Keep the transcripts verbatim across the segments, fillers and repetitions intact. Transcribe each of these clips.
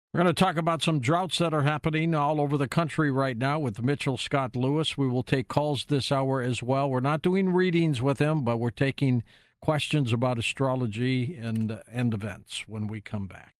We're going to talk about some droughts that are happening all over the country right now with Mitchell Scott Lewis. We will take calls this hour as well. We're not doing readings with him, but we're taking questions about astrology and and events when we come back.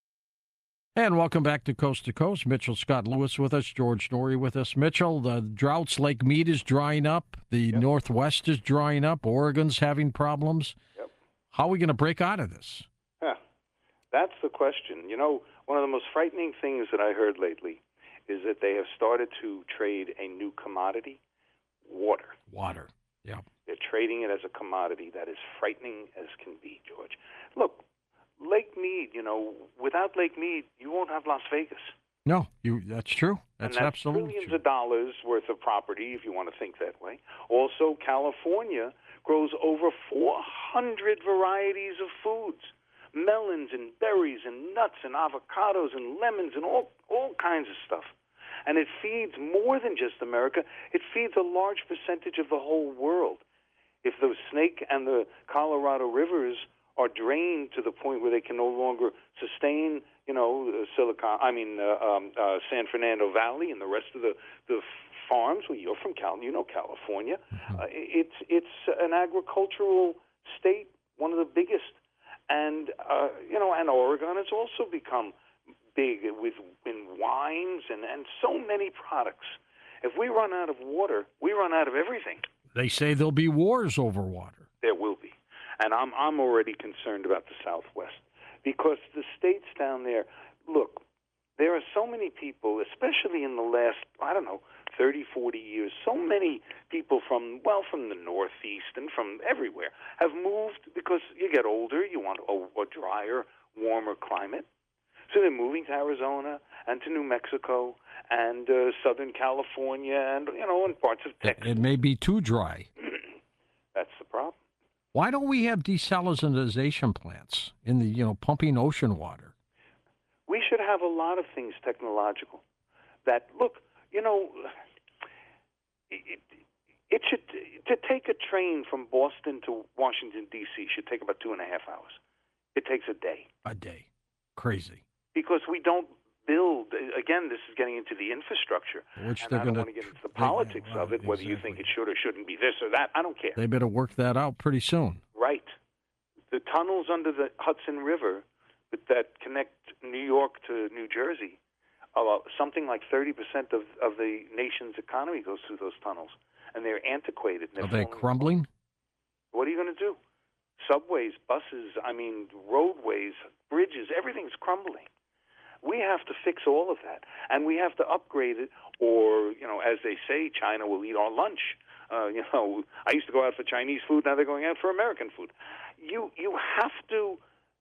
And welcome back to Coast to Coast. Mitchell Scott Lewis with us, George Norrie with us. Mitchell, the droughts, Lake Mead is drying up. The Yep. Northwest is drying up. Oregon's having problems. Yep. How are we going to break out of this? Yeah, that's the question. You know, one of the most frightening things that I heard lately is that they have started to trade a new commodity, water. Water, yeah. They're trading it as a commodity that is frightening as can be, George. Look, Lake Mead, you know, without Lake Mead, you won't have Las Vegas. No, you. That's true. That's, and that's absolutely billions true. of dollars worth of property, if you want to think that way. Also, California grows over four hundred varieties of foods. Melons and berries and nuts and avocados and lemons and all all kinds of stuff. And it feeds more than just America. It feeds a large percentage of the whole world. If the Snake and the Colorado rivers are drained to the point where they can no longer sustain, you know, uh, Silicon, I mean, uh, um, uh, San Fernando Valley and the rest of the, the farms, well, you're from Cal, you know California. Mm-hmm. Uh, it's, it's an agricultural state, one of the biggest. And, uh, you know, and Oregon has also become big with in wines and, and so many products. If we run out of water, we run out of everything. They say there'll be wars over water. There will be. And I'm I'm already concerned about the Southwest because the states down there, look, there are so many people, especially in the last, I don't know, thirty, forty years, so many people from, well, from the Northeast and from everywhere have moved because you get older, you want a, a drier, warmer climate. So they're moving to Arizona and to New Mexico and uh, Southern California and, you know, and parts of Texas. It may be too dry. That's the problem. Why don't we have desalinization plants in the, you know, pumping ocean water? We should have a lot of things technological that, look, you know, it, it should, to take a train from Boston to Washington, D C should take about two and a half hours. It takes a day. A day. Crazy. Because we don't build, again, this is getting into the infrastructure. Which and they're I don't going want to get into the they- politics well, of it, whether you exactly. think it should or shouldn't be this or that. I don't care. They better work that out pretty soon. Right. The tunnels under the Hudson River that connect New York to New Jersey, uh, something like thirty percent of, of the nation's economy goes through those tunnels. And they're antiquated. And they're Are they falling crumbling? apart. What are you going to do? Subways, buses, I mean, roadways, bridges, everything's crumbling. We have to fix all of that, and we have to upgrade it, or, you know, as they say, China will eat our lunch. Uh, you know, I used to go out for Chinese food, now they're going out for American food. You you have to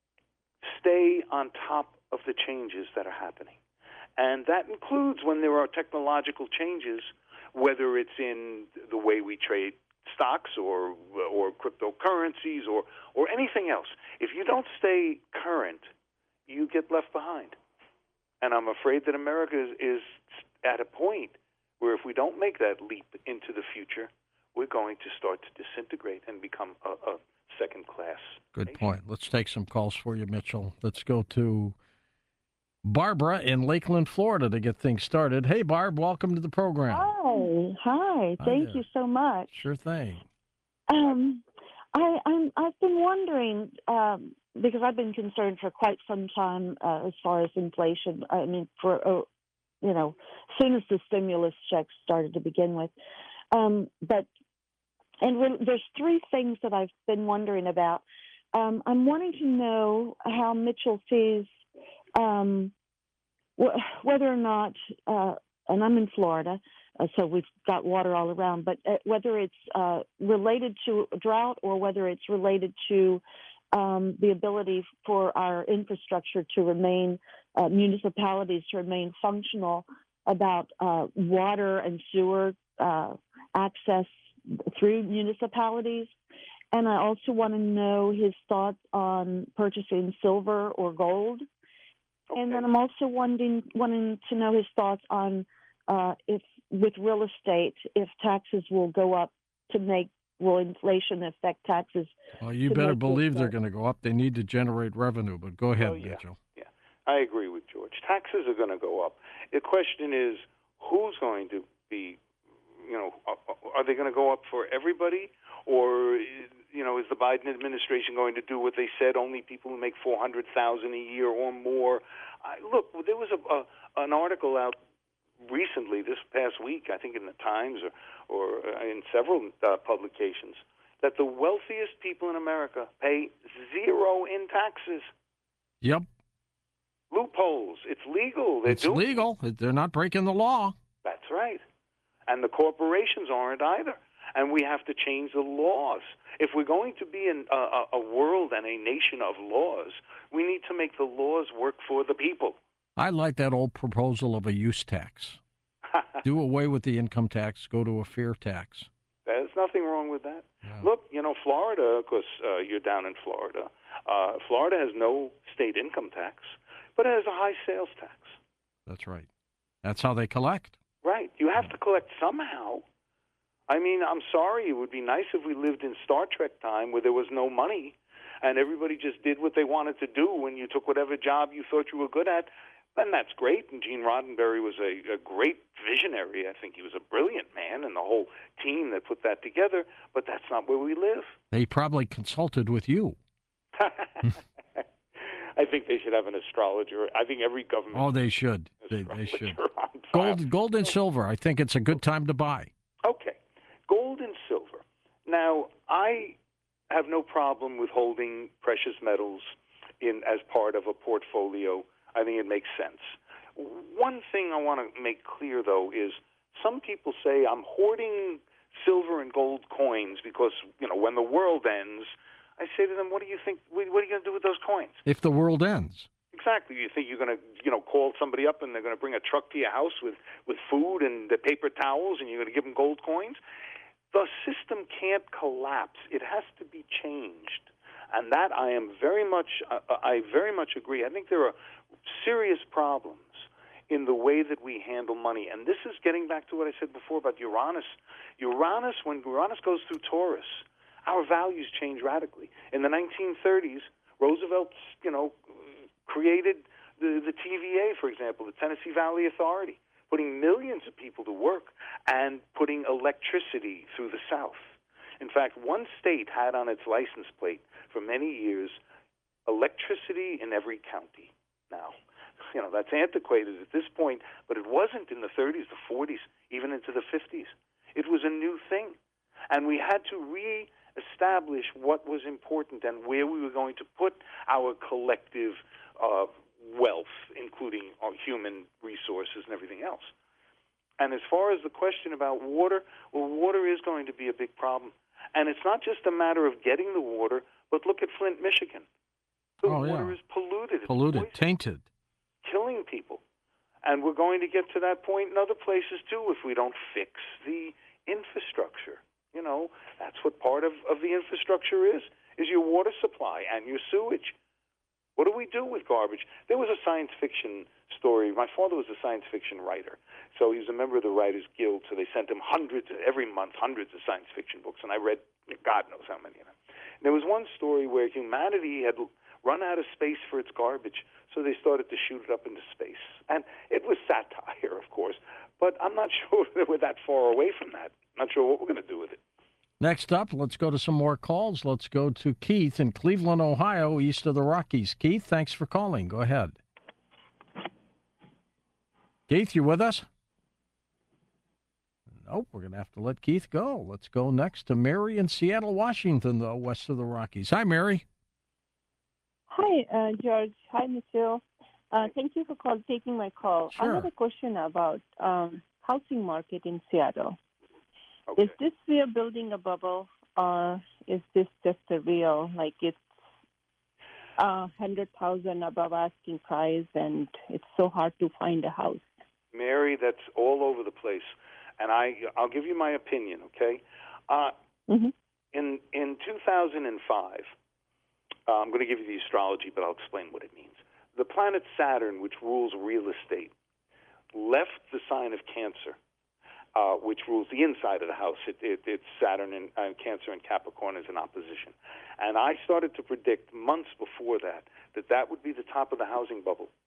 stay on top of the changes that are happening. And that includes when there are technological changes, whether it's in the way we trade stocks or or cryptocurrencies or, or anything else. If you don't stay current, you get left behind. And I'm afraid that America is, is at a point where if we don't make that leap into the future, we're going to start to disintegrate and become a, a second-class Good nation. point. Let's take some calls for you, Mitchell. Let's go to Barbara in Lakeland, Florida to get things started. Hey, Barb, welcome to the program. Hi, hi. Hi Thank there. you so much. Sure thing. Um, I, I'm, I've been wondering um, because I've been concerned for quite some time uh, as far as inflation. I mean, for uh, you know, as soon as the stimulus checks started to begin with, um, but and re- there's three things that I've been wondering about. Um, I'm wanting to know how Mitchell sees um, wh- whether or not, uh, and I'm in Florida. Uh, so we've got water all around, but uh, whether it's uh, related to drought or whether it's related to um, the ability for our infrastructure to remain, uh, municipalities to remain functional about uh, water and sewer uh, access through municipalities. And I also want to know his thoughts on purchasing silver or gold. Okay. And then I'm also wanting, wanting to know his thoughts on uh, if with real estate, if taxes will go up to make, will inflation affect taxes? Well, you to better make it, believe uh, they're going to go up. They need to generate revenue, but go ahead, Oh, yeah. Mitchell. Yeah. I agree with George. Taxes are going to go up. The question is, who's going to be, you know, are they going to go up for everybody? Or, you know, is the Biden administration going to do what they said, only people who make four hundred thousand dollars a year or more? I, look, there was a, a an article out recently, this past week, I think in the Times or, or in several uh, publications, that the wealthiest people in America pay zero in taxes. Yep. Loopholes. It's legal. They're It's doing legal. They're not breaking the law. That's right. And the corporations aren't either. And we have to change the laws. If we're going to be in a, a world and a nation of laws, we need to make the laws work for the people. I like that old proposal of a use tax. Do away with the income tax, go to a fair tax. There's nothing wrong with that. Yeah. Look, you know, Florida, of course, uh, you're down in Florida. Uh, Florida has no state income tax, but it has a high sales tax. That's right. That's how they collect. Right. You have to collect somehow. I mean, I'm sorry. It would be nice if we lived in Star Trek time where there was no money and everybody just did what they wanted to do when you took whatever job you thought you were good at. And that's great. And Gene Roddenberry was a, a great visionary. I think he was a brilliant man, and the whole team that put that together. But that's not where we live. They probably consulted with you. I think they should have an astrologer. I think every government. Oh, they should. They, they should. On Gold, gold and silver. I think it's a good time to buy. Okay, gold and silver. Now, I have no problem with holding precious metals in as part of a portfolio. I think it makes sense. One thing I want to make clear, though, is some people say I'm hoarding silver and gold coins because, you know, when the world ends, I say to them, what do you think, what are you going to do with those coins? If the world ends. Exactly. You think you're going to, you know, call somebody up and they're going to bring a truck to your house with, with food and the paper towels and you're going to give them gold coins? The system can't collapse. It has to be changed. And that I am very much, uh, I very much agree. I think there are serious problems in the way that we handle money. And this is getting back to what I said before about Uranus. Uranus, when Uranus goes through Taurus, our values change radically. In the nineteen thirties, Roosevelt, you know, created the, the T V A, for example, the Tennessee Valley Authority, putting millions of people to work and putting electricity through the South. In fact, one state had on its license plate for many years electricity in every county. Now, you know, that's antiquated at this point, but it wasn't in the thirties, the forties, even into the fifties. It was a new thing. And we had to reestablish what was important and where we were going to put our collective uh, wealth, including our human resources and everything else. And as far as the question about water, well, water is going to be a big problem. And it's not just a matter of getting the water, but look at Flint, Michigan. The Oh, yeah. water is polluted. It's Polluted, poisoned, tainted. killing people. And we're going to get to that point in other places, too, if we don't fix the infrastructure. You know, that's what part of, of the infrastructure is, is your water supply and your sewage. What do we do with garbage? There was a science fiction story. My father was a science fiction writer, so he was a member of the Writers Guild, so they sent him hundreds, every month, hundreds of science fiction books, and I read God knows how many of them. And there was one story where humanity had run out of space for its garbage, so they started to shoot it up into space. And it was satire, of course, but I'm not sure that we're that far away from that. I'm not sure what we're going to do with it. Next up, let's go to some more calls. Let's go to Keith in Cleveland, Ohio, east of the Rockies. Keith, thanks for calling. Go ahead. Keith, you with us? Nope, we're going to have to let Keith go. Let's go next to Mary in Seattle, Washington, though, west of the Rockies. Hi, Mary. Hi, uh, George. Hi, Michelle. Uh, thank you for call, taking my call. Sure. I have a question about um, housing market in Seattle. Okay. Is this we are building a bubble, or is this just a real, like it's uh, one hundred thousand above asking price, and it's so hard to find a house? Mary, that's all over the place. And I, I'll give you my opinion, okay? Uh, Mm-hmm. in, in two thousand five, uh, I'm going to give you the astrology, but I'll explain what it means. The planet Saturn, which rules real estate, left the sign of Cancer, uh, which rules the inside of the house. It, it, it's Saturn and uh, Cancer and Capricorn is in opposition. And I started to predict months before that that that would be the top of the housing bubble.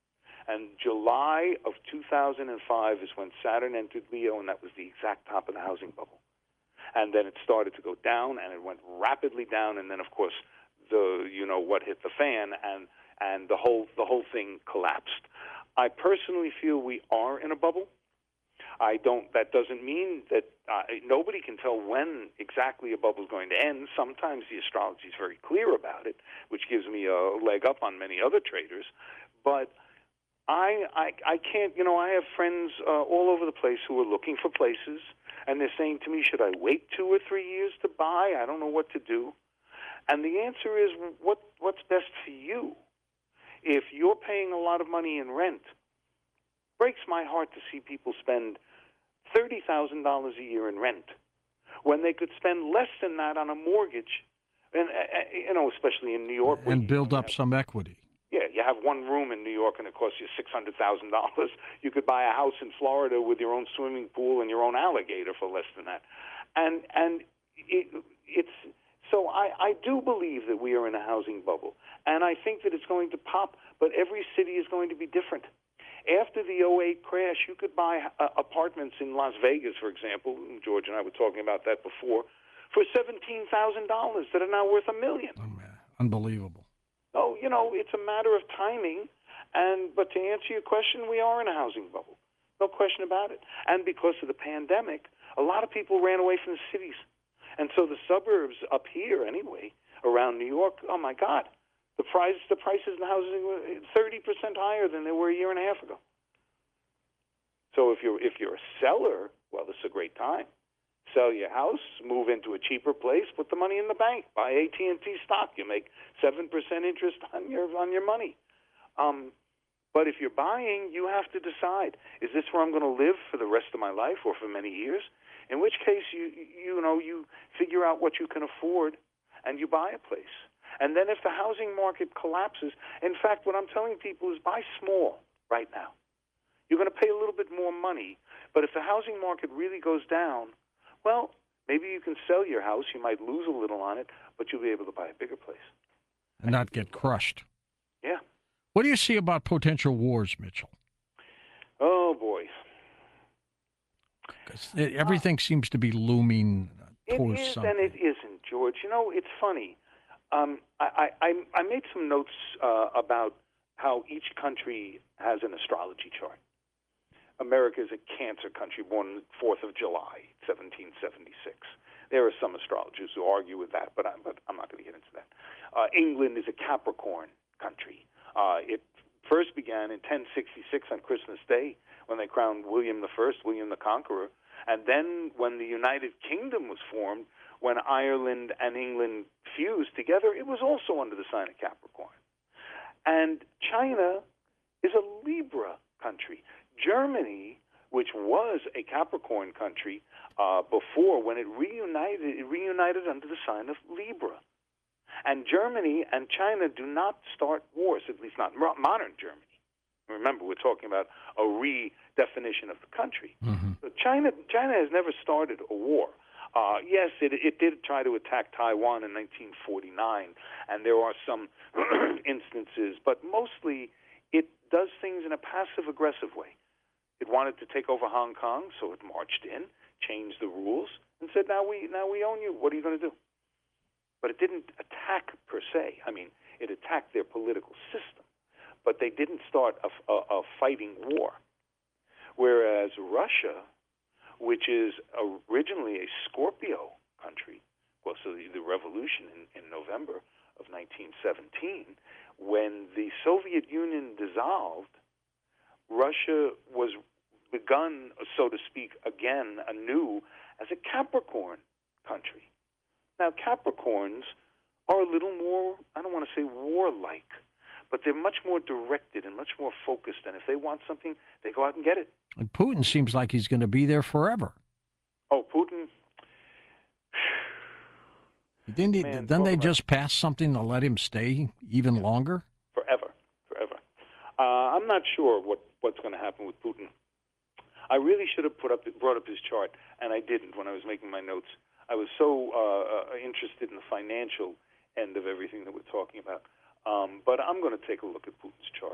And July of two thousand five is when Saturn entered Leo, and that was the exact top of the housing bubble. And then it started to go down, and it went rapidly down, and then, of course, the you know what hit the fan, and and the whole the whole thing collapsed. I personally feel we are in a bubble. I don't. That doesn't mean that uh, nobody can tell when exactly a bubble is going to end. Sometimes the astrology is very clear about it, which gives me a leg up on many other traders. But I, I, I can't. You know, I have friends uh, all over the place who are looking for places, and they're saying to me, "Should I wait two or three years to buy? I don't know what to do." And the answer is, what what's best for you? If you're paying a lot of money in rent, breaks my heart to see people spend thirty thousand dollars a year in rent when they could spend less than that on a mortgage, and uh, you know, especially in New York. And you, build you up have, some equity. Yeah, you have one room in New York and it costs you six hundred thousand dollars. You could buy a house in Florida with your own swimming pool and your own alligator for less than that. And and it, it's so I, I do believe that we are in a housing bubble, and I think that it's going to pop. But every city is going to be different. After the oh eight crash, you could buy uh, apartments in Las Vegas, for example. George and I were talking about that before, for seventeen thousand dollars that are now worth a million. Oh, man. Unbelievable. Oh, you know, it's a matter of timing. And but to answer your question, we are in a housing bubble. No question about it. And because of the pandemic, a lot of people ran away from the cities. And so the suburbs up here, anyway, around New York, oh, my God, the price, the prices in housing were thirty percent higher than they were a year and a half ago. So if you're if you're a seller, well, this is a great time. Sell your house, move into a cheaper place, put the money in the bank, buy A T and T stock. You make seven percent interest on your on your money. Um, but if you're buying, you have to decide: is this where I'm going to live for the rest of my life or for many years? In which case, you you know you figure out what you can afford, and you buy a place. And then if the housing market collapses, in fact, what I'm telling people is buy small right now. You're going to pay a little bit more money, but if the housing market really goes down, well, maybe you can sell your house. You might lose a little on it, but you'll be able to buy a bigger place. And not get crushed. Yeah. What do you see about potential wars, Mitchell? Oh, boy. 'Cause it, everything uh, seems to be looming towards it is, something. And it isn't, George. You know, it's funny. Um, I, I, I made some notes uh, about how each country has an astrology chart. America is a Cancer country, born fourth of July, seventeen seventy-six. There are some astrologers who argue with that, but, I, but I'm not going to get into that. Uh, England is a Capricorn country. Uh, it first began in ten sixty-six on Christmas Day when they crowned William the First, William the Conqueror. And then when the United Kingdom was formed, when Ireland and England fused together, it was also under the sign of Capricorn. And China is a Libra country. Germany, which was a Capricorn country uh, before, when it reunited, it reunited under the sign of Libra. And Germany and China do not start wars, at least not modern Germany. Remember, we're talking about a redefinition of the country. Mm-hmm. So China, China has never started a war. Uh, yes, it, it did try to attack Taiwan in nineteen forty-nine, and there are some instances, but mostly it does things in a passive-aggressive way. It wanted to take over Hong Kong, so it marched in, changed the rules, and said, now we, now we own you. What are you going to do? But it didn't attack per se. I mean, it attacked their political system, but they didn't start a, a, a fighting war. Whereas Russia, which is originally a Scorpio country, well, so the, the revolution in, in November of nineteen seventeen, when the Soviet Union dissolved, Russia was begun, so to speak, again, anew as a Capricorn country. Now, Capricorns are a little more, I don't want to say warlike, but they're much more directed and much more focused, and if they want something, they go out and get it. And Putin seems like he's going to be there forever. Oh, Putin. Didn't he, Man, then they about, just pass something to let him stay even longer? Forever, forever. Uh, I'm not sure what, what's going to happen with Putin. I really should have put up brought up his chart, and I didn't when I was making my notes. I was so uh, interested in the financial end of everything that we're talking about. Um, but I'm going to take a look at Putin's charts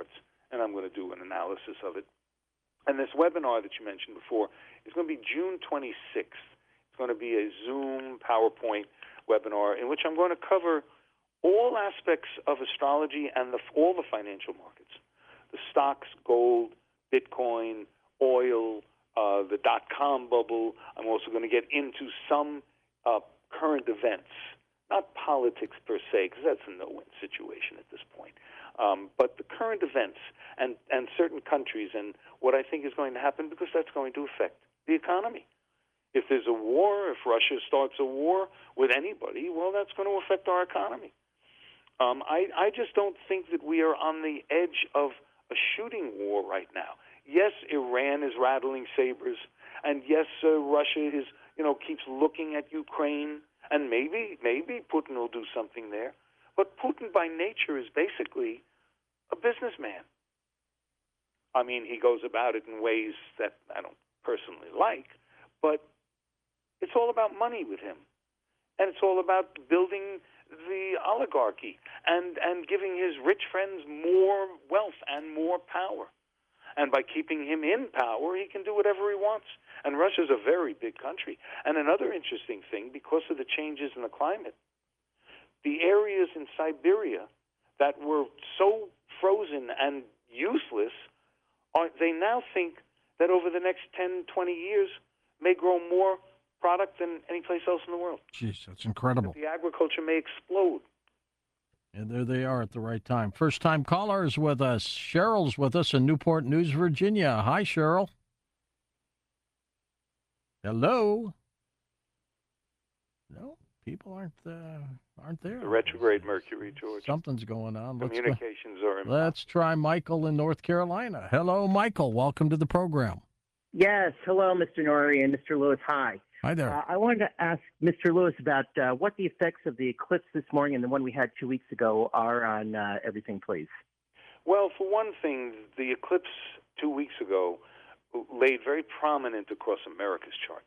and I'm going to do an analysis of it. And this webinar that you mentioned before is going to be June twenty-sixth. It's going to be a Zoom PowerPoint webinar in which I'm going to cover all aspects of astrology and the, all the financial markets, the stocks, gold, Bitcoin, oil, uh, the dot-com bubble. I'm also going to get into some uh, current events, not politics per se, because that's a no-win situation at this point, um, but the current events and, and certain countries and what I think is going to happen, because that's going to affect the economy. If there's a war, if Russia starts a war with anybody, well, that's going to affect our economy. Um, I, I just don't think that we are on the edge of a shooting war right now. Yes, Iran is rattling sabers, and yes, uh, Russia is, you know, keeps looking at Ukraine, and maybe, maybe Putin will do something there. But Putin, by nature, is basically a businessman. I mean, he goes about it in ways that I don't personally like, but it's all about money with him, and it's all about building the oligarchy and, and giving his rich friends more wealth and more power. And by keeping him in power, he can do whatever he wants. And Russia's a very big country. And another interesting thing, because of the changes in the climate, the areas in Siberia that were so frozen and useless, are, they now think that over the next ten, twenty years may grow more product than any place else in the world. Jeez, that's incredible. That the agriculture may explode. And there they are at the right time. First-time callers with us. Cheryl's with us in Newport News, Virginia. Hi, Cheryl. Hello. No, people aren't uh, aren't there. The retrograde Mercury, George. Something's going on. Let's Communications go. are impossible. Let's try Michael in North Carolina. Hello, Michael. Welcome to the program. Yes. Hello, Mister Norrie and Mister Lewis. Hi. Hi there. Uh, I wanted to ask Mister Lewis about uh, what the effects of the eclipse this morning and the one we had two weeks ago are on uh, everything, please. Well, for one thing, the eclipse two weeks ago laid very prominent across America's chart.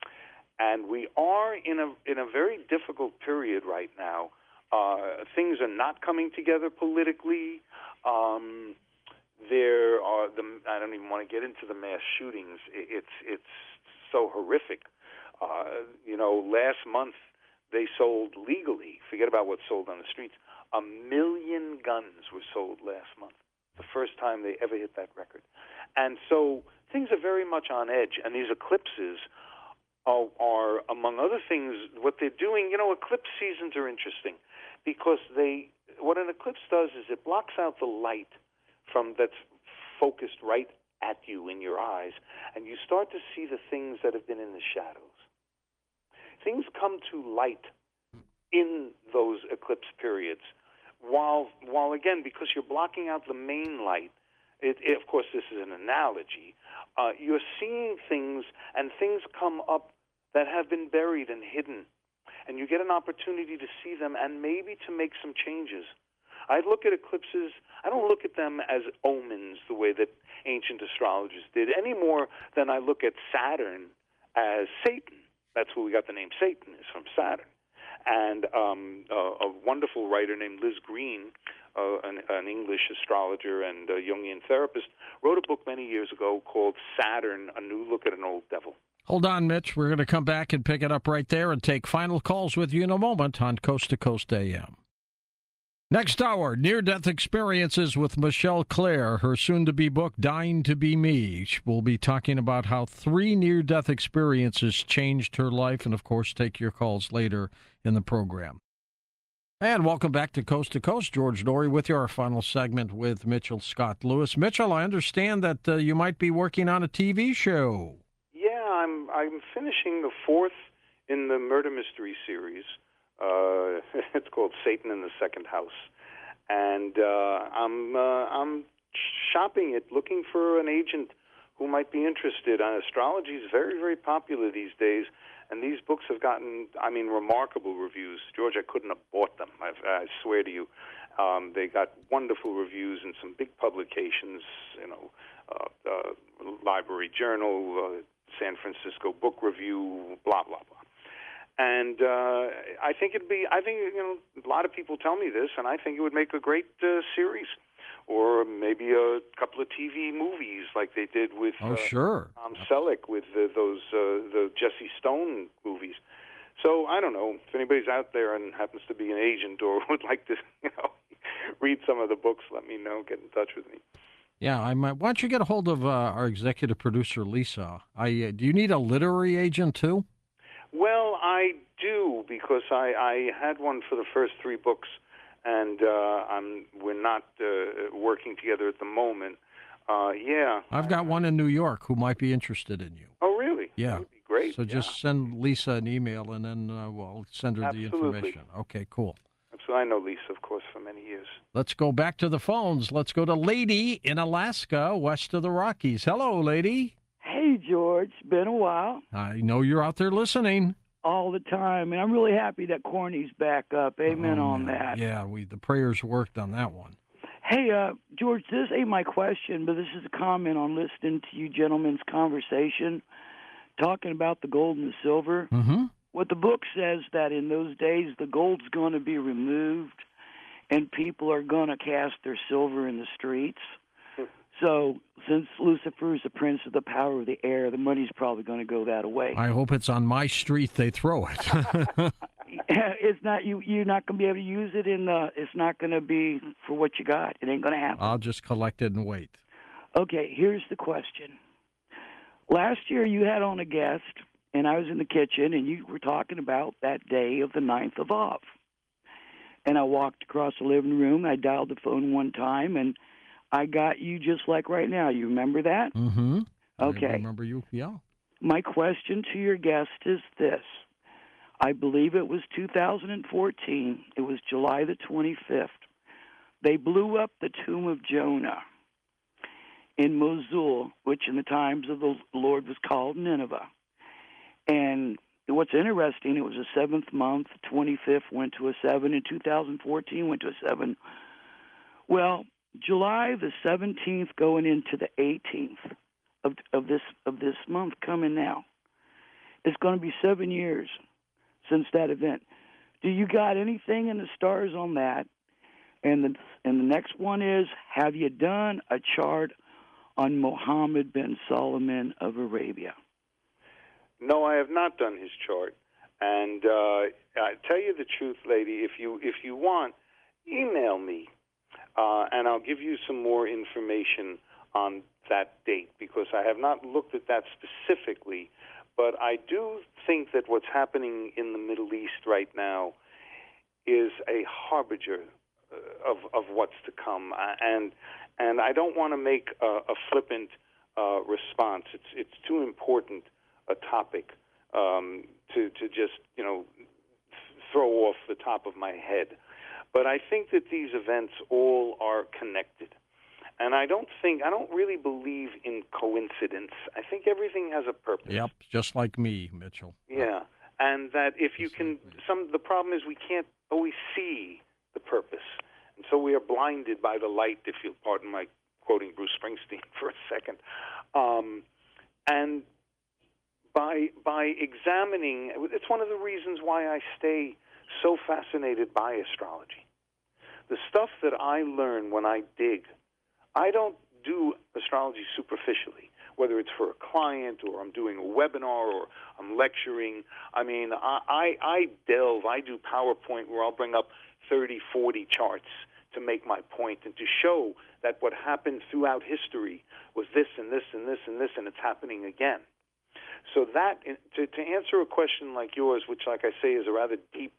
And we are in a in a very difficult period right now. Uh, things are not coming together politically. Um, there are the I don't even want to get into the mass shootings. It's it's so horrific. Uh, you know, last month they sold legally. Forget about what's sold on the streets. A million guns were sold last month. The first time they ever hit that record. And so things are very much on edge. And these eclipses are, are, among other things, what they're doing. You know, eclipse seasons are interesting because they. What an eclipse does is it blocks out the light from that's focused right at you in your eyes, and you start to see the things that have been in the shadows. Things come to light in those eclipse periods, while, while again, because you're blocking out the main light, it, it, of course this is an analogy, uh, you're seeing things, and things come up that have been buried and hidden, and you get an opportunity to see them and maybe to make some changes. I look at eclipses, I don't look at them as omens the way that ancient astrologers did, any more than I look at Saturn as Satan. That's where we got the name Satan, is from Saturn. And um, uh, a wonderful writer named Liz Green, uh, an, an English astrologer and a Jungian therapist, wrote a book many years ago called Saturn, A New Look at an Old Devil. Hold on, Mitch. We're going to come back and pick it up right there and take final calls with you in a moment on Coast to Coast A M. Next hour, near-death experiences with Michelle Claire, her soon-to-be book, Dying to Be Me. We'll be talking about how three near-death experiences changed her life, and, of course, take your calls later in the program. And welcome back to Coast to Coast. George Norrie with you, our final segment with Mitchell Scott Lewis. Mitchell, I understand that uh, you might be working on a T V show. Yeah, I'm, I'm finishing the fourth in the murder mystery series. Uh, it's called Satan in the Second House, and uh, I'm uh, I'm shopping it, looking for an agent who might be interested. Uh, astrology is very, very popular these days, and these books have gotten, I mean, remarkable reviews. George, I couldn't have bought them. I, I swear to you, um, they got wonderful reviews in some big publications. You know, uh, uh, Library Journal, uh, San Francisco Book Review, blah blah blah. And uh, I think it'd be, I think, you know, a lot of people tell me this, and I think it would make a great uh, series or maybe a couple of T V movies like they did with Oh, uh, sure. Tom Selleck with the, those uh, the Jesse Stone movies. So I don't know if anybody's out there and happens to be an agent or would like to, you know, read some of the books. Let me know. Get in touch with me. Yeah, I might. Why don't you get a hold of uh, our executive producer, Lisa? I uh, do you need a literary agent too? Well, I do because I, I had one for the first three books, and uh, I'm we're not uh, working together at the moment. Uh, yeah, I've got one in New York who might be interested in you. Oh, really? Yeah. That would be great. So just send Lisa an email, and then uh, we'll send her the Absolutely. information. Okay, cool. So I know Lisa, of course, for many years. Let's go back to the phones. Let's go to Lady in Alaska, west of the Rockies. Hello, Lady. Hey, George. Been a while. I know you're out there listening. All the time. And I'm really happy that Corny's back up. Amen Oh, on man. that. Yeah, we the prayers worked on that one. Hey, uh, George, this ain't my question, but this is a comment on listening to you gentlemen's conversation, talking about the gold and the silver. Mm-hmm. What the book says that in those days the gold's going to be removed and people are going to cast their silver in the streets. So since Lucifer is the prince of the power of the air, the money's probably going to go that way. I hope it's on my street they throw it. It's not you. You're not going to be able to use it in the. It's not going to be for what you got. It ain't going to happen. I'll just collect it and wait. Okay, here's the question. Last year you had on a guest, and I was in the kitchen, and you were talking about that day of the ninth of Av. And I walked across the living room. I dialed the phone one time, and I got you just like right now. You remember that? Mm-hmm. Okay. I remember you? Yeah. My question to your guest is this. I believe it was two thousand fourteen. It was July the twenty-fifth. They blew up the tomb of Jonah in Mosul, which in the times of the Lord was called Nineveh. And what's interesting, it was a seventh month, twenty-fifth went to a seven, and two thousand fourteen went to a seven. Well, July the seventeenth going into the eighteenth of of this of this month coming now. It's going to be seven years since that event. Do you got anything in the stars on that? And the and the next one is, have you done a chart on Mohammed bin Salman of Arabia? No, I have not done his chart. And uh, I tell you the truth, lady, if you if you want, email me, uh, and I'll give you some more information on that date, because I have not looked at that specifically. But I do think that what's happening in the Middle East right now is a harbinger of of what's to come, uh, and and I don't want to make a, a flippant uh, response. It's it's too important a topic um, to to just you know throw off the top of my head. But I think that these events all are connected. And I don't think, I don't really believe in coincidence. I think everything has a purpose. Yep, just like me, Mitchell. Yeah, and that if you can, some the problem is we can't always see the purpose. And so we are blinded by the light, if you'll pardon my quoting Bruce Springsteen for a second. Um, and by by examining, it's one of the reasons why I stay so fascinated by astrology. The stuff that I learn when I dig, I don't do astrology superficially, whether it's for a client or I'm doing a webinar or I'm lecturing. I mean, I, I, I delve, I do PowerPoint where I'll bring up thirty, forty charts to make my point and to show that what happened throughout history was this and this and this and this, and it's happening again. So that, to, to answer a question like yours, which, like I say, is a rather deep,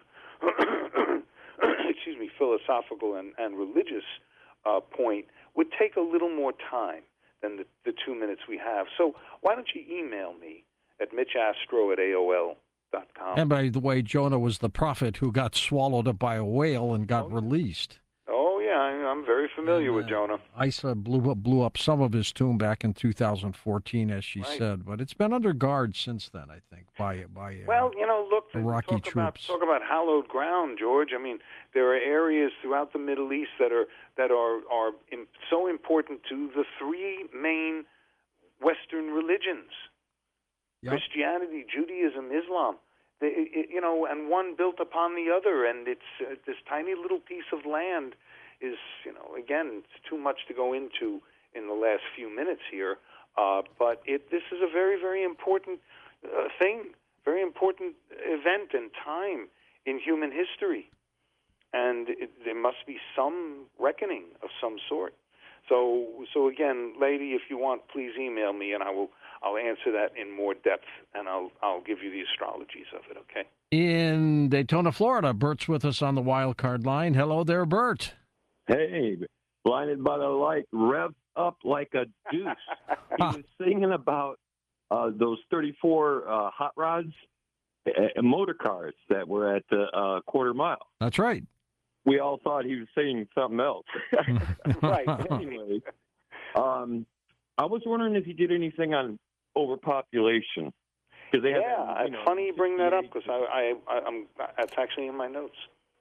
excuse me, philosophical and, and religious uh, point, would take a little more time than the, the two minutes we have. So why don't you email me at mitchastro at A O L dot com. And by the way, Jonah was the prophet who got swallowed up by a whale and got Oh. released. Oh, yeah, I- I'm very familiar And, with uh, Jonah. Isa blew up, blew up some of his tomb back in two thousand fourteen, as she Right. said, but it's been under guard since then, I think, by by. Uh, Well, you know, look, the Iraqi talk about troops. talk about hallowed ground, George. I mean, there are areas throughout the Middle East that are that are are im- so important to the three main Western religions: Yep. Christianity, Judaism, Islam. They, it, you know, and one built upon the other, and it's uh, this tiny little piece of land is, you know, again, it's too much to go into in the last few minutes here. Uh, but it this is a very, very important uh, thing, very important event and time in human history. And it, there must be some reckoning of some sort. So, so again, lady, if you want, please email me, and I will. I'll answer that in more depth, and I'll I'll give you the astrologies of it. Okay. In Daytona, Florida, Bert's with us on the wild card line. Hello there, Bert. Hey, blinded by the light, revved up like a deuce. He was singing about uh, those thirty-four uh, hot rods, uh, motor cars that were at the uh, quarter mile. That's right. We all thought he was saying something else. Right. Anyway, um, I was wondering if you did anything on overpopulation. Because they have, yeah, that, you it's know, funny you bring that up because I, I, I, I'm that's actually in my notes.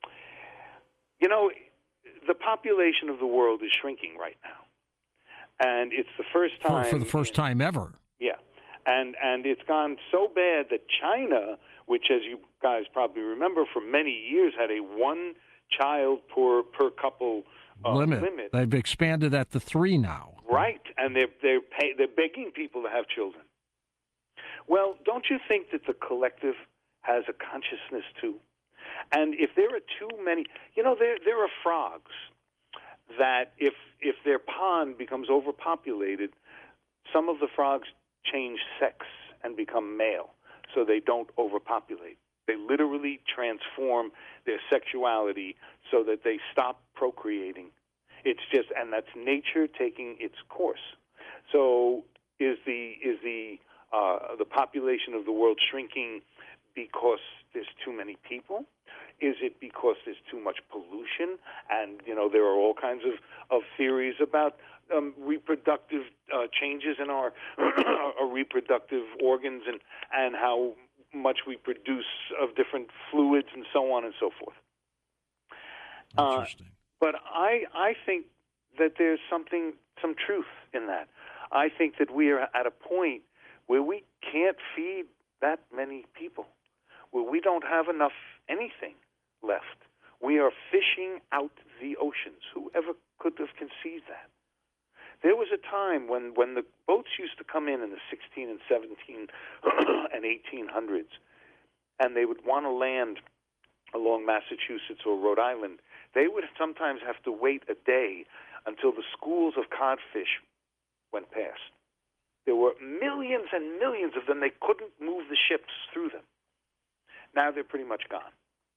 You know, the population of the world is shrinking right now, and it's the first For, time for the first in- time ever. Yeah, and and it's gone so bad that China, which, as you guys probably remember, for many years had a one child per per couple uh, limit. limit. They've expanded that to three now. Right, and they're they're pay, they're begging people to have children. Well, don't you think that the collective has a consciousness too? And if there are too many, you know, there there are frogs that if if their pond becomes overpopulated, some of the frogs change sex and become male, so they don't overpopulate. They literally transform their sexuality so that they stop procreating. It's just, and that's nature taking its course. So, is the is the uh, the population of the world shrinking because there's too many people? Is it because there's too much pollution? And you know, there are all kinds of, of theories about um, reproductive uh, changes in our, our reproductive organs and and how much we produce of different fluids and so on and so forth. Interesting. Uh, but I I think that there's something, some truth in that. I think that we are at a point where we can't feed that many people, where we don't have enough anything left. We are fishing out the oceans. Whoever could have conceived that? There was a time when, when the boats used to come in in the sixteen and seventeen and eighteen hundreds, and they would want to land along Massachusetts or Rhode Island. They would sometimes have to wait a day until the schools of codfish went past. There were millions and millions of them. They couldn't move the ships through them. Now they're pretty much gone.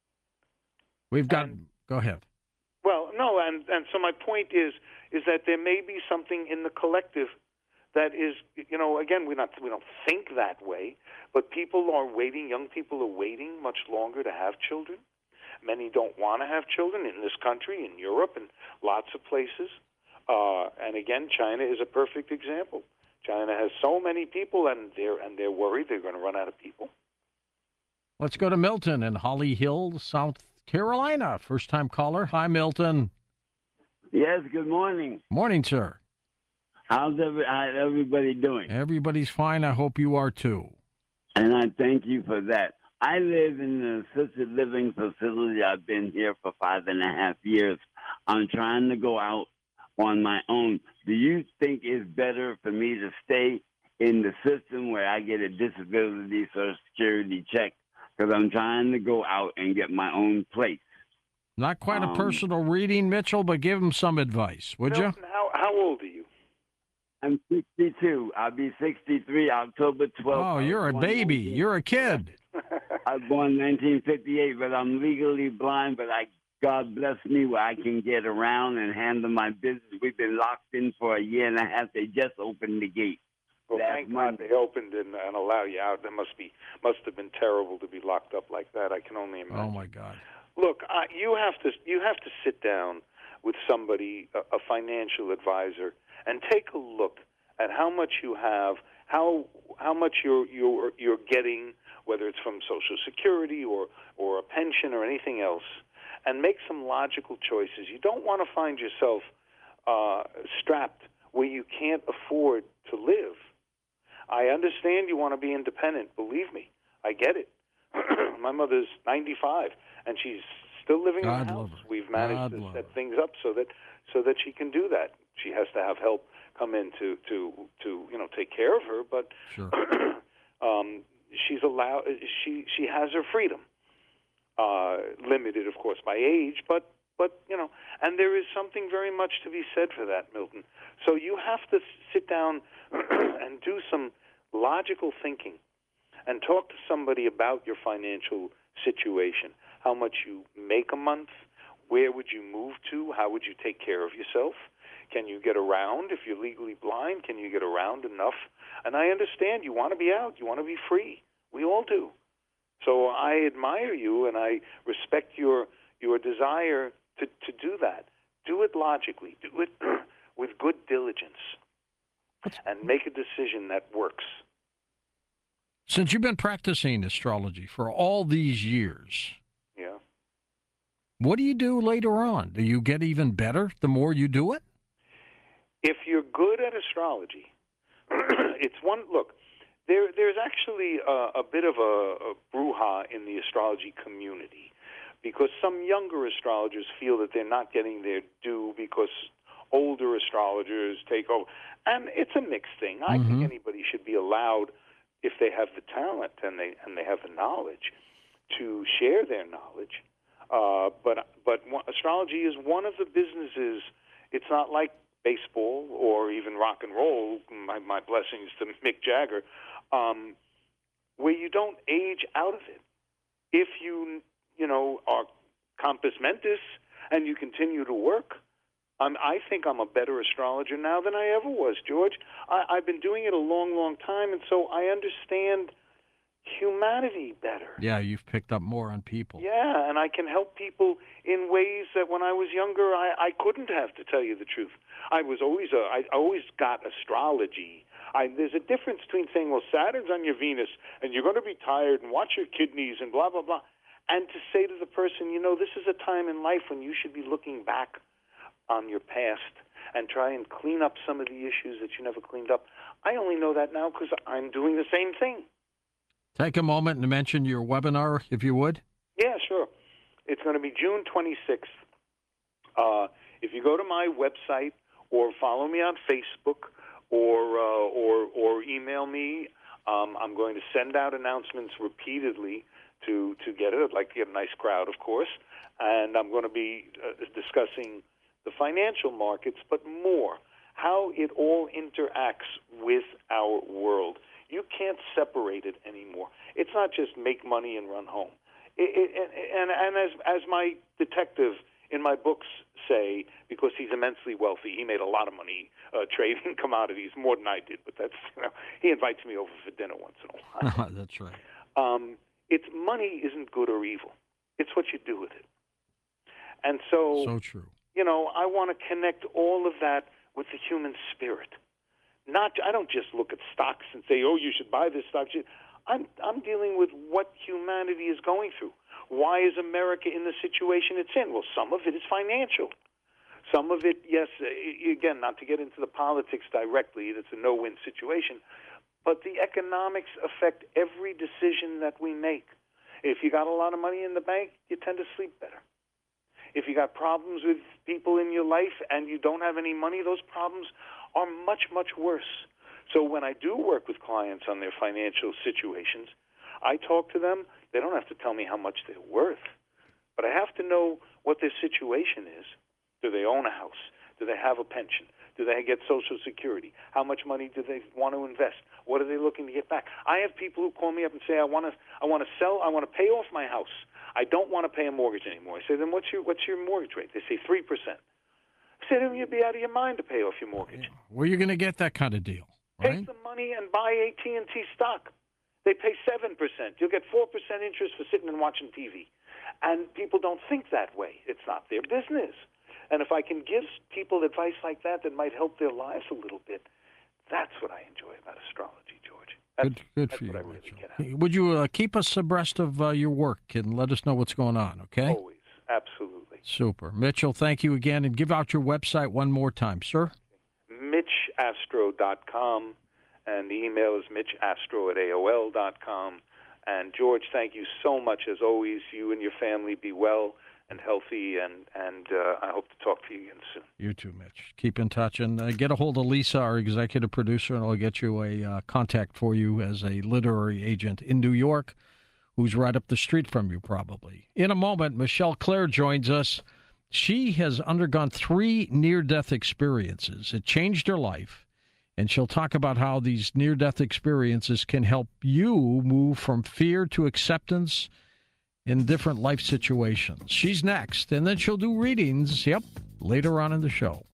We've got. And- go ahead. Well, no, and, and so my point is is that there may be something in the collective that is, you know, again, we not we don't think that way, but people are waiting. Young people are waiting much longer to have children. Many don't want to have children in this country, in Europe, and lots of places. Uh, and again, China is a perfect example. China has so many people, and they're and they're worried they're going to run out of people. Let's go to Milton in Holly Hill, South Carolina. First time caller. Hi, Milton. Yes, good morning. Morning, sir. How's every, how's everybody doing? Everybody's fine. I hope you are too. And I thank you for that. I live in an assisted living facility. I've been here for five and a half years. I'm trying to go out on my own. Do you think it's better for me to stay in the system where I get a disability Social Security check? Because I'm trying to go out and get my own place. Not quite a Um, personal reading, Mitchell, but give him some advice, would you? Milton, how how old are you? I'm sixty-two. I'll be sixty-three October twelfth. Oh, you're a baby. You're a kid. I was born nineteen fifty-eight, but I'm legally blind, but I God bless me where I can get around and handle my business. We've been locked in for a year and a half. They just opened the gate. Well, Last thank God Monday. they opened and, and allow you out. That must be must have been terrible to be locked up like that. I can only imagine. Oh, my God. Look, uh, you have to you have to sit down with somebody, a, a financial advisor, and take a look at how much you have, how how much you're you're you're getting, whether it's from Social Security or or a pension or anything else, and make some logical choices. You don't want to find yourself uh, strapped where you can't afford to live. I understand you want to be independent. Believe me, I get it. My mother's ninety-five, and she's still living God in the love house. her. We've managed God to love set her. things up so that so that she can do that. She has to have help come in to to, to you know take care of her, but Sure. um, she's allowed. She she has her freedom, uh, limited, of course, by age, but but you know, and there is something very much to be said for that, Milton. So you have to sit down and do some logical thinking, and talk to somebody about your financial situation. How much you make a month? Where would you move to? How would you take care of yourself? Can you get around? If you're legally blind, can you get around enough? And I understand you want to be out. You want to be free. We all do. So I admire you, and I respect your your desire to, to do that. Do it logically. Do it with good diligence, and make a decision that works. Since you've been practicing astrology for all these years, Yeah. what do you do later on? Do you get even better the more you do it? If you're good at astrology, it's one look. There, there's actually a, a bit of a, a brouhaha in the astrology community, because some younger astrologers feel that they're not getting their due because older astrologers take over, and it's a mixed thing. I Mhm. think anybody should be allowed, if they have the talent and they and they have the knowledge, to share their knowledge. Uh, but but one, astrology is one of the businesses. It's not like baseball or even rock and roll. My, my blessings to Mick Jagger, um, where you don't age out of it. If you you know are compos mentis and you continue to work, I'm, I think I'm a better astrologer now than I ever was, George. I, I've been doing it a long, long time, and so I understand humanity better. Yeah, you've picked up more on people. Yeah, and I can help people in ways that when I was younger I, I couldn't have, to tell you the truth. I was always a, I always got astrology. I, there's a difference between saying, well, Saturn's on your Venus, and you're going to be tired, and watch your kidneys, and blah, blah, blah, and to say to the person, you know, this is a time in life when you should be looking back on your past and try and clean up some of the issues that you never cleaned up. I only know that now because I'm doing the same thing. Take a moment and mention your webinar, if you would. Yeah, sure. It's going to be June twenty-sixth. Uh, if you go to my website or follow me on Facebook or uh, or or email me, um, I'm going to send out announcements repeatedly to to get it. I'd like to get a nice crowd, of course, and I'm going to be uh, discussing the financial markets, but more how it all interacts with our world. You can't separate it anymore. It's not just make money and run home. It, it, and and as as my detective in my books say, because he's immensely wealthy, he made a lot of money uh, trading commodities, more than I did. But that's you know, he invites me over for dinner once in a while. That's right. Um, it's money isn't good or evil. It's what you do with it. And so, So true. you know, I want to connect all of that with the human spirit. Not, I don't just look at stocks and say, "Oh, you should buy this stock." I'm, I'm dealing with what humanity is going through. Why is America in the situation it's in? Well, some of it is financial. Some of it, yes, again, not to get into the politics directly, it's a no-win situation, but the economics affect every decision that we make. If you got a lot of money in the bank, you tend to sleep better. If you got problems with people in your life and you don't have any money, those problems are much, much worse. So when I do work with clients on their financial situations, I talk to them. They don't have to tell me how much they're worth, but I have to know what their situation is. Do they own a house? Do they have a pension? Do they get Social Security? How much money do they want to invest? What are they looking to get back? I have people who call me up and say, I want to I want to sell, I want to pay off my house. I don't want to pay a mortgage anymore. I say, then what's your what's your mortgage rate? They say three percent. I say, then you'd be out of your mind to pay off your mortgage. Where are you going to get that kind of deal? Right? Take the money and buy A T and T stock. They pay seven percent. You'll get four percent interest for sitting and watching T V. And people don't think that way. It's not their business. And if I can give people advice like that that might help their lives a little bit, that's what I enjoy about astrology, George. That's, Good, good that's for you, what I really Mitchell. get out of it. Would you uh, keep us abreast of uh, your work and let us know what's going on, okay? Always. Absolutely. Super. Mitchell, thank you again. And give out your website one more time, sir. Mitch Astro dot com, and the email is mitch astro at A O L dot com. And, George, thank you so much, as always. You and your family be well, and healthy, and and uh, I hope to talk to you again soon. You too, Mitch. Keep in touch and uh, get a hold of Lisa, our executive producer, and I'll get you a uh, contact for you as a literary agent in New York, who's right up the street from you, probably. In a moment, Michelle Claire joins us. She has undergone three near-death experiences. It changed her life, and she'll talk about how these near-death experiences can help you move from fear to acceptance in different life situations. She's next, and then she'll do readings, yep, later on in the show.